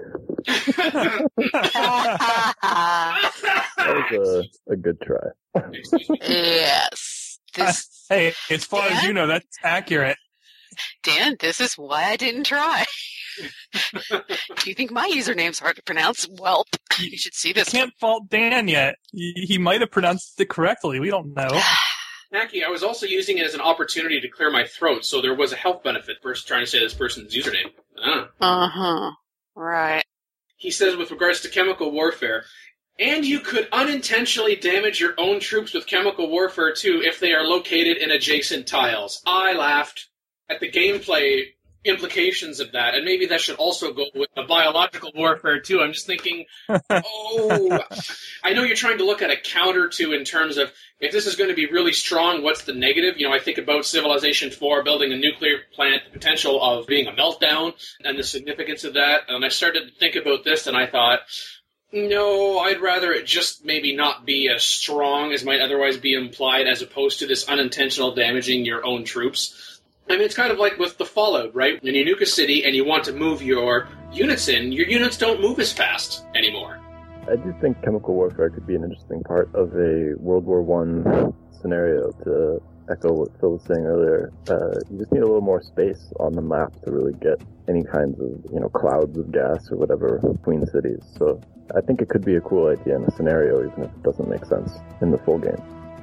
was a good try. Yes. Hey, as far as you know, that's accurate. Dan, this is why I didn't try. Do you think my username's hard to pronounce? Welp. You should see this. You can't fault Dan yet. He might have pronounced it correctly. We don't know. Mackie, I was also using it as an opportunity to clear my throat, so there was a health benefit for trying to say this person's username. Uh-huh. Right. He says with regards to chemical warfare, and you could unintentionally damage your own troops with chemical warfare too if they are located in adjacent tiles. I laughed at the gameplay implications of that, and maybe that should also go with the biological warfare too. I'm just thinking, I know you're trying to look at a counter to in terms of if this is going to be really strong, what's the negative? I think about Civilization 4 building a nuclear plant, the potential of being a meltdown, and the significance of that. And I started to think about this, and I thought, no, I'd rather it just maybe not be as strong as might otherwise be implied, as opposed to this unintentional damaging your own troops. It's kind of like with the Fallout, right? When you nuke a city and you want to move your units in, your units don't move as fast anymore. I do think chemical warfare could be an interesting part of a World War I scenario. To echo what Phil was saying earlier, you just need a little more space on the map to really get any kinds of, clouds of gas or whatever between cities. So I think it could be a cool idea in a scenario, even if it doesn't make sense in the full game.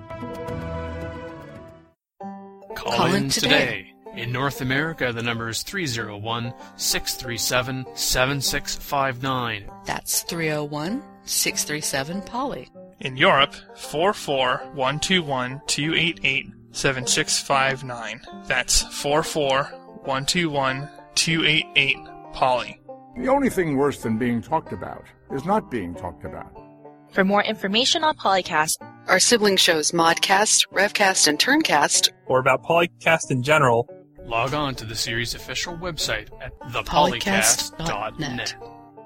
Call in today. In North America, the number is 301-637-7659. That's 301-637-POLY. In Europe, 44121-288-7659. That's 44121-288-POLY. The only thing worse than being talked about is not being talked about. For more information on Polycast, Our sibling shows Modcast, Revcast, and Turncast, Or about Polycast in general, Log on to the series' official website at Polycast.net. thepolycast.net.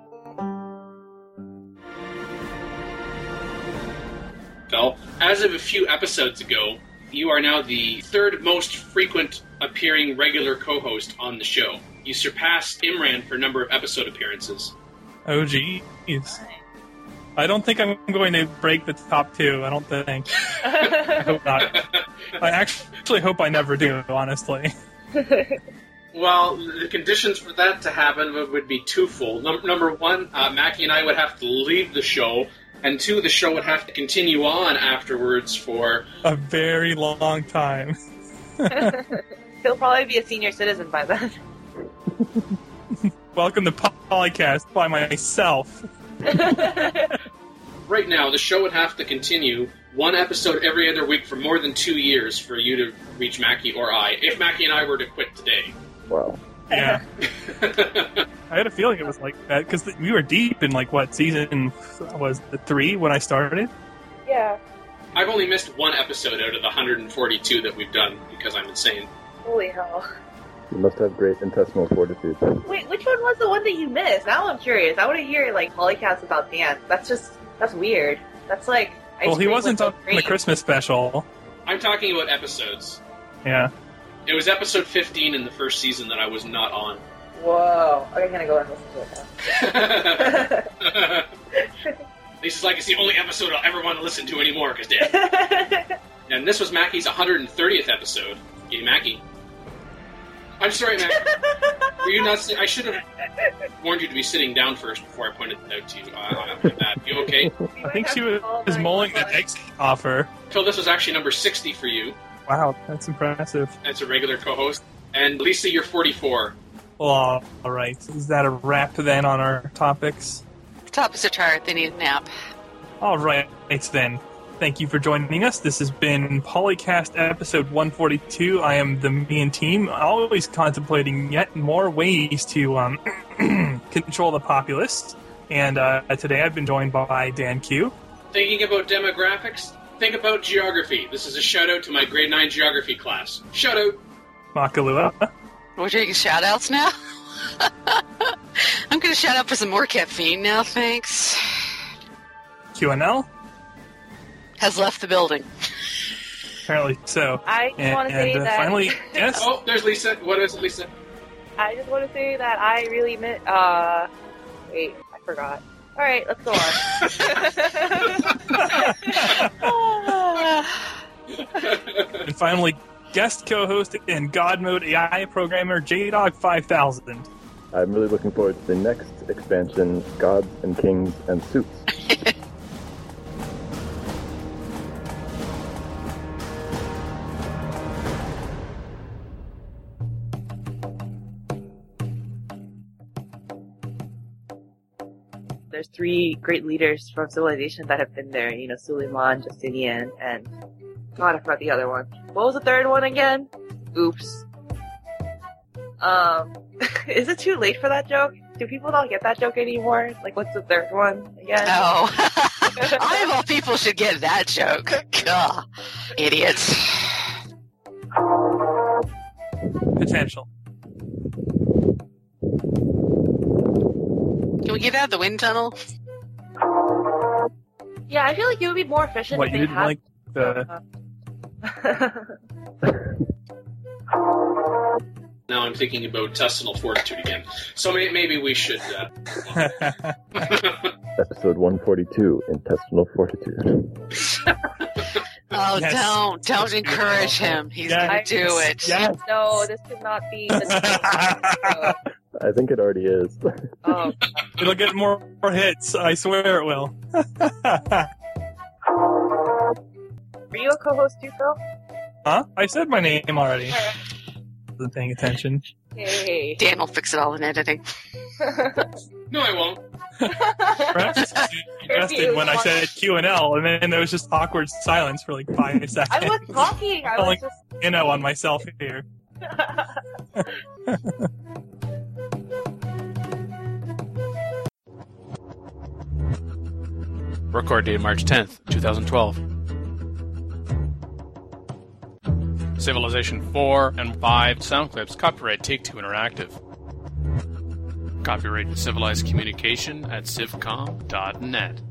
Phil, as of a few episodes ago, you are now the third most frequent appearing regular co-host on the show. You surpassed Imran for number of episode appearances. oh geez. I don't think I'm going to break the top two, I don't think. I hope not. I actually hope I never do, honestly. Well, the conditions for that to happen would be twofold. Number one, Mackie and I would have to leave the show, and two, the show would have to continue on afterwards for A very long time. He'll probably be a senior citizen by then. Welcome to Polycast by myself. Right now, the show would have to continue one episode every other week for more than 2 years for you to reach Mackie or I, if Mackie and I were to quit today. Wow. Yeah. I had a feeling it was like that, because we were deep in, season was the 3 when I started? Yeah. I've only missed one episode out of the 142 that we've done because I'm insane. Holy hell. You must have great intestinal fortitude. Wait, which one was the one that you missed? Now I'm curious. I want to hear, Polycast about Dan. That's weird. That's like... Well, he wasn't on the Christmas special. I'm talking about episodes. Yeah. It was episode 15 in the first season that I was not on. Whoa. Okay, I'm gonna go and listen to it now. This is like it's the only episode I'll ever want to listen to anymore, because Dan. And this was Mackie's 130th episode. Yay, Mackie. I'm sorry, Mackie. Were you not? I should have warned you to be sitting down first before I pointed that out to you. You okay? I think she was mulling the next offer. Phil, this was actually number 60 for you. Wow, that's impressive. As a regular co-host. And Lisa, you're 44. Well, all right. Is that a wrap then on our topics? The topics are tired. They need a nap. All right, then. Thank you for joining us. This has been Polycast episode 142. I am the Me and Team, always contemplating yet more ways to control the populace. And today I've been joined by Dan Q. Thinking about demographics? Think about geography. This is a shout-out to my grade 9 geography class. Shout-out! Makalua. We're doing shout-outs now? I'm going to shout out for some more caffeine now, thanks. QNL. Has left the building. Apparently so. I just want to say that... finally, yes? Oh, there's Lisa. What is it, Lisa? I just want to say that I really wait, I forgot. Alright, let's go on. And finally, guest co-host and God Mode AI programmer JDog5000. I'm really looking forward to the next expansion, Gods and Kings and Suits. There's 3 great leaders from civilization that have been there. Suleiman, Justinian, and... God, I forgot the other one. What was the third one again? Oops. Is it too late for that joke? Do people not get that joke anymore? What's the third one again? Oh. I, of all people, should get that joke. Gah. Idiots. Potential. Can we get out of the wind tunnel? Yeah, I feel like it would be more efficient What, if you they didn't had... like the... Now I'm thinking about intestinal fortitude again. So maybe we should... Episode 142, Intestinal Fortitude. Oh, Yes. Don't encourage him. He's Yes. going to do it. Yes. No, this could not be the... I think it already is. Oh, It'll get more hits. I swear it will. were you a co-host too, Phil? Huh? I said my name already. Wasn't paying attention. Hey. Dan will fix it all in editing. No, I won't. Perhaps suggested when I said Q and L, and then there was just awkward silence for like 5 seconds. I was talking. I was just on myself here. Record date March 10th, 2012. Civilization 4 and 5 sound clips. Copyright Take-Two Interactive. Copyright Civilized Communication at civcom.net.